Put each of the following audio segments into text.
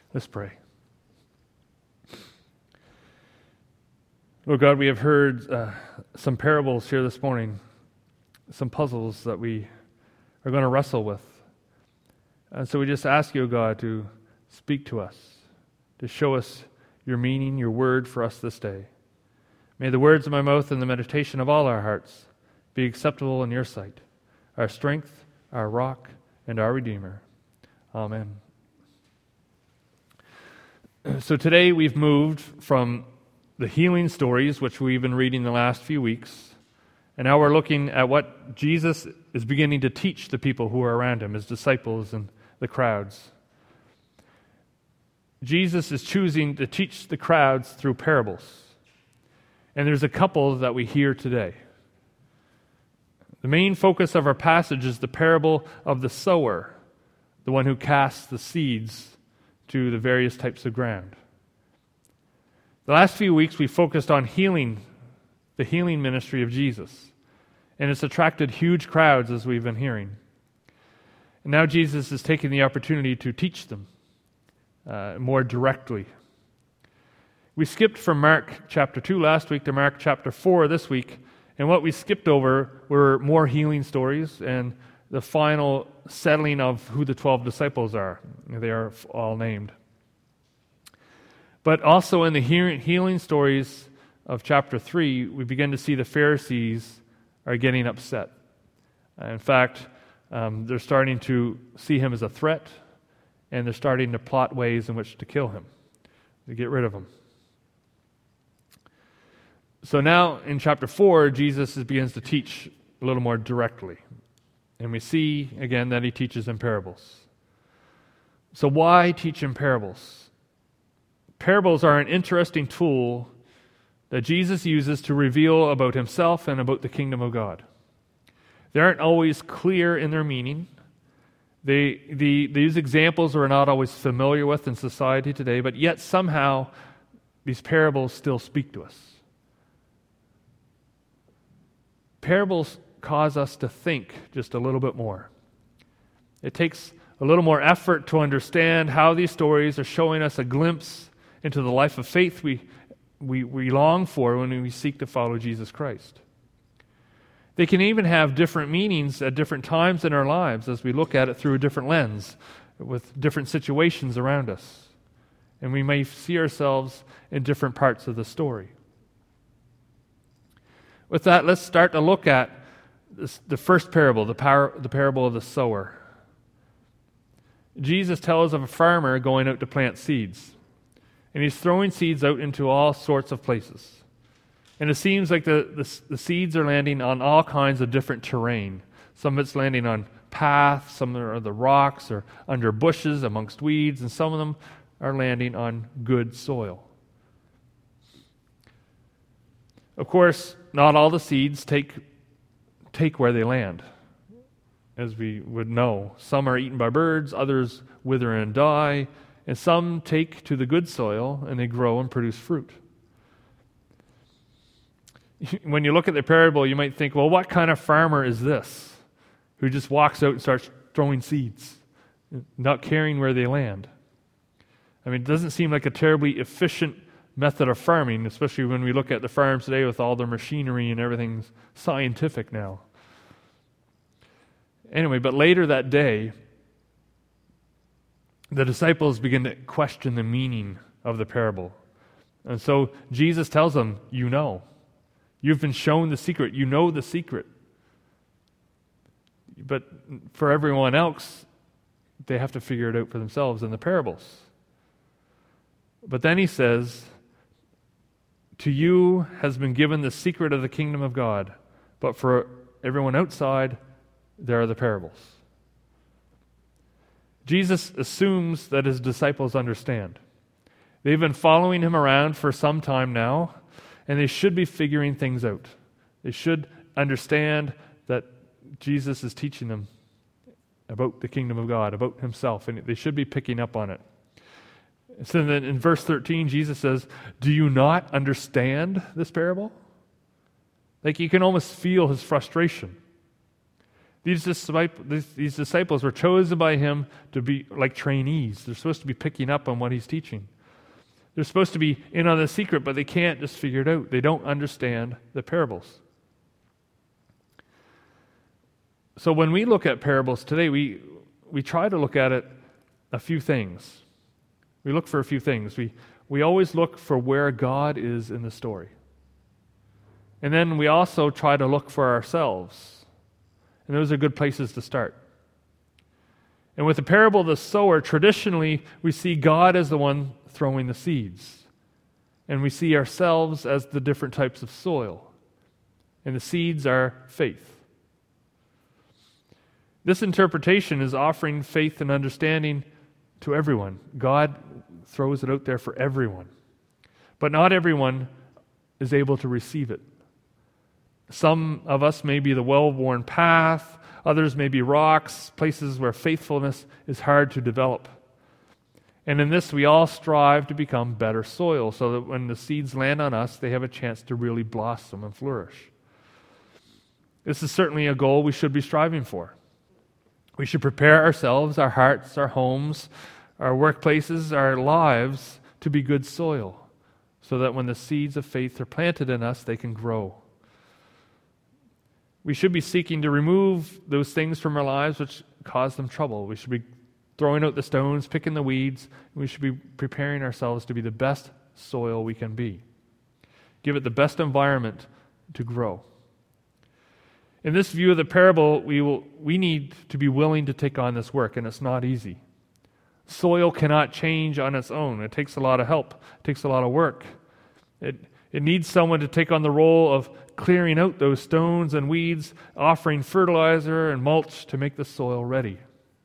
Let's pray. Lord God, we have heard some parables here this morning, some puzzles that we are going to wrestle with. And so we just ask you, God, to speak to us, to show us your meaning, your word for us this day. May the words of my mouth and the meditation of all our hearts be acceptable in your sight, our strength, our rock, and our Redeemer. Amen. So today we've moved from the healing stories, which we've been reading the last few weeks, and now we're looking at what Jesus is beginning to teach the people who are around him, his disciples and the crowds. Jesus is choosing to teach the crowds through parables. And there's a couple that we hear today. The main focus of our passage is the parable of the sower, the one who casts the seeds to the various types of ground. The last few weeks we focused on healing, the healing ministry of Jesus. And it's attracted huge crowds, as we've been hearing. And now Jesus is taking the opportunity to teach them more directly. We skipped from Mark chapter 2 last week to Mark chapter 4 this week. And what we skipped over were more healing stories and the final settling of who the 12 disciples are. They are all named. But also in the healing stories of chapter 3, we begin to see the Pharisees are getting upset. In fact, they're starting to see him as a threat, and they're starting to plot ways in which to kill him, to get rid of him. So now in chapter 4, Jesus begins to teach a little more directly. And we see, again, that he teaches in parables. So why teach in parables? Parables are an interesting tool that Jesus uses to reveal about himself and about the kingdom of God. They aren't always clear in their meaning. These examples are not always familiar with in society today, but yet somehow these parables still speak to us. Parables cause us to think just a little bit more. It takes a little more effort to understand how these stories are showing us a glimpse into the life of faith we long for when we seek to follow Jesus Christ. They can even have different meanings at different times in our lives as we look at it through a different lens with different situations around us. And we may see ourselves in different parts of the story. With that, let's start to look at the first parable, the parable of the sower. Jesus tells of a farmer going out to plant seeds. And he's throwing seeds out into all sorts of places. And it seems like the seeds are landing on all kinds of different terrain. Some of it's landing on paths, some are the rocks or under bushes amongst weeds, and some of them are landing on good soil. Of course, not all the seeds take where they land, as we would know. Some are eaten by birds, others wither and die, and some take to the good soil and they grow and produce fruit. When you look at the parable, you might think, well, what kind of farmer is this who just walks out and starts throwing seeds, not caring where they land? I mean, it doesn't seem like a terribly efficient method of farming, especially when we look at the farms today with all their machinery and everything's scientific now. Anyway, but later that day, the disciples begin to question the meaning of the parable. And so Jesus tells them, you know. You've been shown the secret. You know the secret. But for everyone else, they have to figure it out for themselves in the parables. But then he says, to you has been given the secret of the kingdom of God, but for everyone outside, there are the parables. Jesus assumes that his disciples understand. They've been following him around for some time now, and they should be figuring things out. They should understand that Jesus is teaching them about the kingdom of God, about himself, and they should be picking up on it. So then in verse 13, Jesus says, do you not understand this parable? Like you can almost feel his frustration. These disciples were chosen by him to be like trainees. They're supposed to be picking up on what he's teaching. They're supposed to be in on the secret, but they can't just figure it out. They don't understand the parables. So when we look at parables today, we try to look at it a few things. We look for a few things. We always look for where God is in the story. And then we also try to look for ourselves. And those are good places to start. And with the parable of the sower, traditionally we see God as the one throwing the seeds. And we see ourselves as the different types of soil. And the seeds are faith. This interpretation is offering faith and understanding to everyone. God throws it out there for everyone. But not everyone is able to receive it. Some of us may be the well-worn path, others may be rocks, places where faithfulness is hard to develop. And in this, we all strive to become better soil so that when the seeds land on us, they have a chance to really blossom and flourish. This is certainly a goal we should be striving for. We should prepare ourselves, our hearts, our homes, our workplaces, our lives to be good soil so that when the seeds of faith are planted in us, they can grow. We should be seeking to remove those things from our lives which cause them trouble. We should be throwing out the stones, picking the weeds, and we should be preparing ourselves to be the best soil we can be. Give it the best environment to grow. In this view of the parable, we need to be willing to take on this work, and it's not easy. Soil cannot change on its own. It takes a lot of help. It takes a lot of work. It needs someone to take on the role of clearing out those stones and weeds, offering fertilizer and mulch to make the soil ready.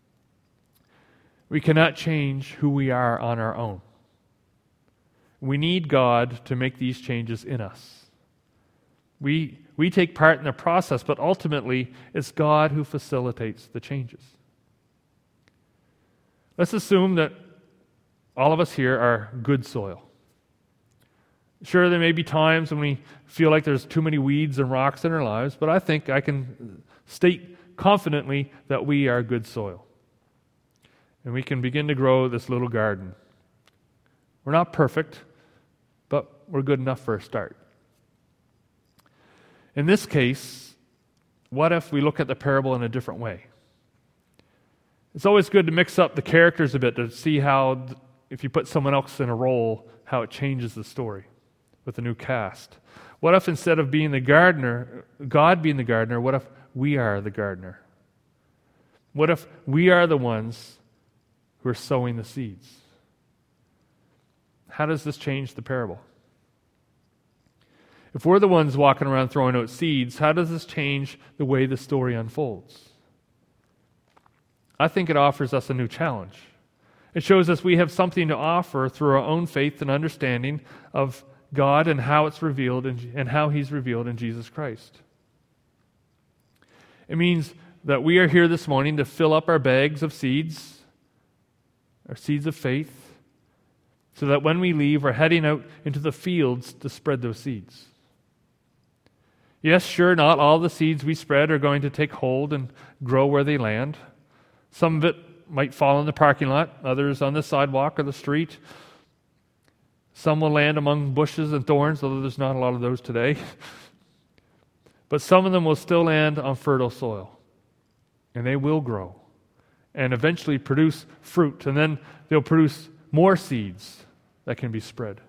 We cannot change who we are on our own. We need God to make these changes in us. We take part in the process, but ultimately it's God who facilitates the changes. Let's assume that all of us here are good soil. Sure, there may be times when we feel like there's too many weeds and rocks in our lives, but I think I can state confidently that we are good soil. And we can begin to grow this little garden. We're not perfect, but we're good enough for a start. In this case, what if we look at the parable in a different way? It's always good to mix up the characters a bit to see how, if you put someone else in a role, how it changes the story with a new cast. What if instead of being the gardener, God being the gardener, what if we are the gardener? What if we are the ones who are sowing the seeds? How does this change the parable? If we're the ones walking around throwing out seeds, how does this change the way the story unfolds? I think it offers us a new challenge. It shows us we have something to offer through our own faith and understanding of God and how it's revealed and how He's revealed in Jesus Christ. It means that we are here this morning to fill up our bags of seeds, our seeds of faith, so that when we leave, we're heading out into the fields to spread those seeds. Yes, sure, not all the seeds we spread are going to take hold and grow where they land. Some of it might fall in the parking lot, others on the sidewalk or the street. Some will land among bushes and thorns, although there's not a lot of those today. But some of them will still land on fertile soil, and they will grow and eventually produce fruit, and then they'll produce more seeds that can be spread.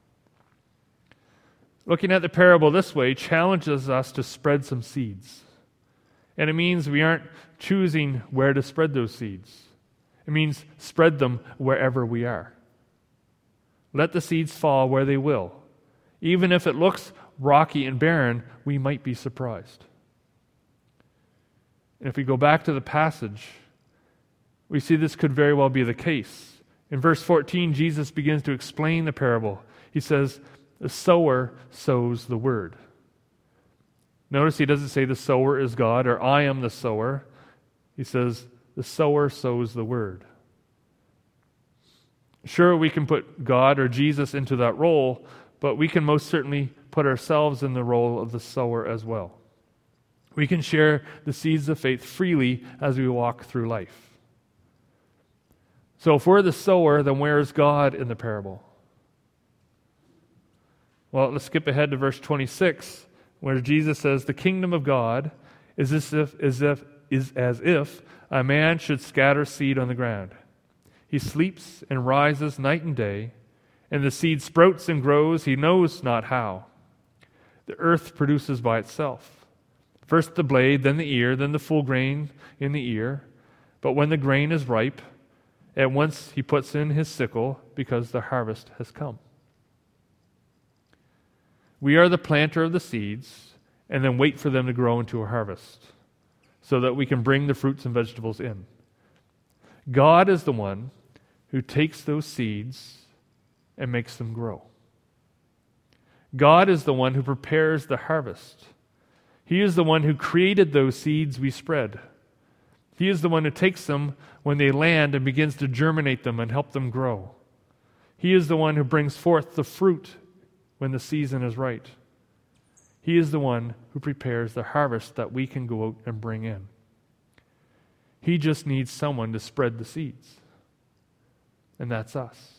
Looking at the parable this way challenges us to spread some seeds. And it means we aren't choosing where to spread those seeds. It means spread them wherever we are. Let the seeds fall where they will. Even if it looks rocky and barren, we might be surprised. And if we go back to the passage, we see this could very well be the case. In verse 14, Jesus begins to explain the parable. He says, the sower sows the word. Notice he doesn't say the sower is God or I am the sower. He says the sower sows the word. Sure, we can put God or Jesus into that role, but we can most certainly put ourselves in the role of the sower as well. We can share the seeds of faith freely as we walk through life. So if we're the sower, then where is God in the parable? Well, let's skip ahead to verse 26, where Jesus says, "The kingdom of God is as if a man should scatter seed on the ground. He sleeps and rises night and day, and the seed sprouts and grows, he knows not how. The earth produces by itself. First the blade, then the ear, then the full grain in the ear. But when the grain is ripe, at once he puts in his sickle, because the harvest has come." We are the planter of the seeds, and then wait for them to grow into a harvest, so that we can bring the fruits and vegetables in. God is the one who takes those seeds and makes them grow. God is the one who prepares the harvest. He is the one who created those seeds we spread. He is the one who takes them when they land and begins to germinate them and help them grow. He is the one who brings forth the fruit when the season is right. He is the one who prepares the harvest that we can go out and bring in. He just needs someone to spread the seeds. And that's us.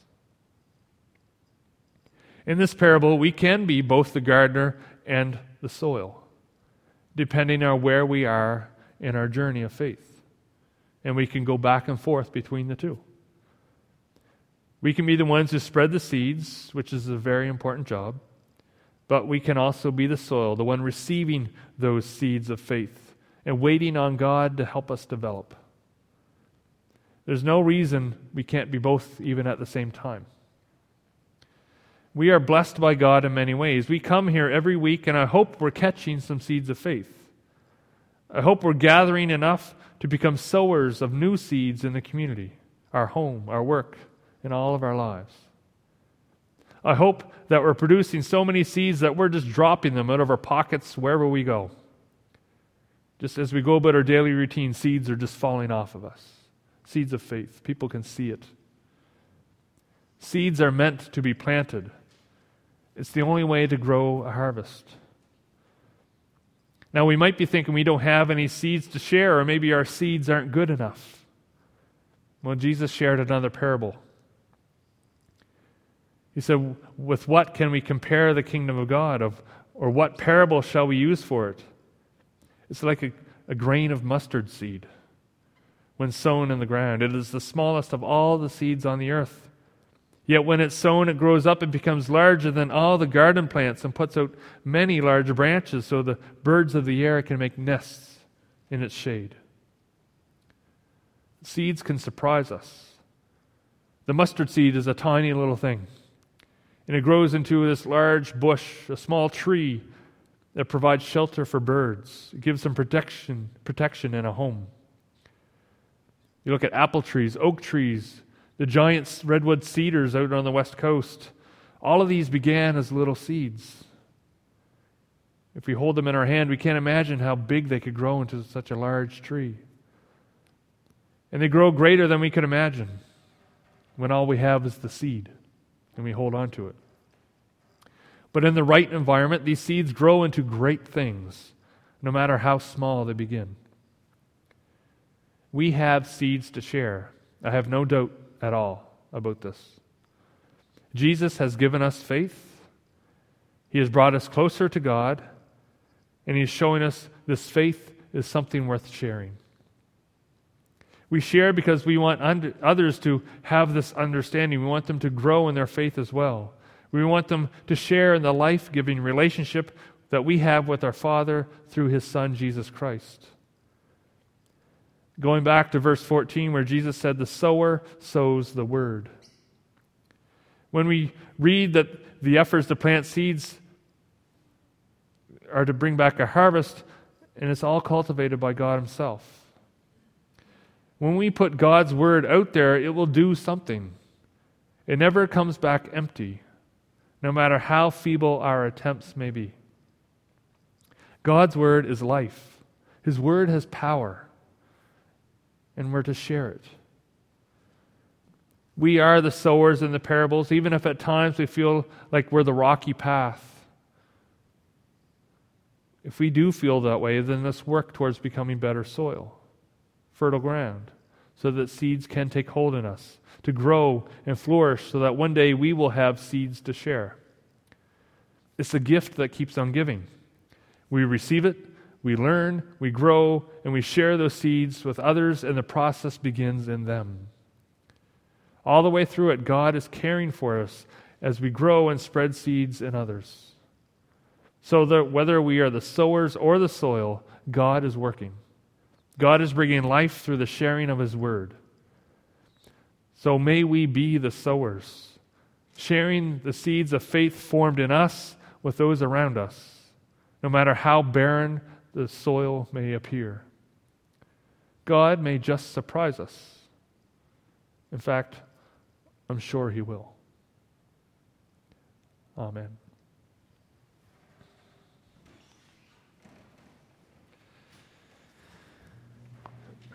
In this parable, we can be both the gardener and the soil, depending on where we are in our journey of faith. And we can go back and forth between the two. We can be the ones who spread the seeds, which is a very important job, but we can also be the soil, the one receiving those seeds of faith and waiting on God to help us develop. There's no reason we can't be both even at the same time. We are blessed by God in many ways. We come here every week, and I hope we're catching some seeds of faith. I hope we're gathering enough to become sowers of new seeds in the community, our home, our work, in all of our lives. I hope that we're producing so many seeds that we're just dropping them out of our pockets wherever we go. Just as we go about our daily routine, seeds are just falling off of us. Seeds of faith. People can see it. Seeds are meant to be planted. It's the only way to grow a harvest. Now, we might be thinking we don't have any seeds to share, or maybe our seeds aren't good enough. Well, Jesus shared another parable. He said, with what can we compare the kingdom of God? Or what parable shall we use for it? It's like a grain of mustard seed when sown in the ground. It is the smallest of all the seeds on the earth. Yet when it's sown, it grows up and becomes larger than all the garden plants and puts out many large branches so the birds of the air can make nests in its shade. Seeds can surprise us. The mustard seed is a tiny little thing, and it grows into this large bush, a small tree that provides shelter for birds. It gives them protection in a home. You look at apple trees, oak trees, the giant redwood cedars out on the west coast. All of these began as little seeds. If we hold them in our hand, we can't imagine how big they could grow into such a large tree. And they grow greater than we could imagine when all we have is the seed and we hold on to it. But in the right environment, these seeds grow into great things, no matter how small they begin. We have seeds to share. I have no doubt at all about this. Jesus has given us faith. He has brought us closer to God, and He's showing us this faith is something worth sharing. We share because we want others to have this understanding. We want them to grow in their faith as well. We want them to share in the life-giving relationship that we have with our Father through His Son, Jesus Christ. Going back to verse 14 where Jesus said, the sower sows the word. When we read that the efforts to plant seeds are to bring back a harvest, and it's all cultivated by God Himself. When we put God's word out there, it will do something. It never comes back empty, no matter how feeble our attempts may be. God's word is life. His word has power. And we're to share it. We are the sowers in the parables, even if at times we feel like we're the rocky path. If we do feel that way, then let's work towards becoming better soil, fertile ground, so that seeds can take hold in us, to grow and flourish so that one day we will have seeds to share. It's a gift that keeps on giving. We receive it, we learn, we grow, and we share those seeds with others, and the process begins in them. All the way through it, God is caring for us as we grow and spread seeds in others. So that whether we are the sowers or the soil, God is working. God is bringing life through the sharing of His Word. So may we be the sowers, sharing the seeds of faith formed in us with those around us, no matter how barren the soil may appear. God may just surprise us. In fact, I'm sure He will. Amen.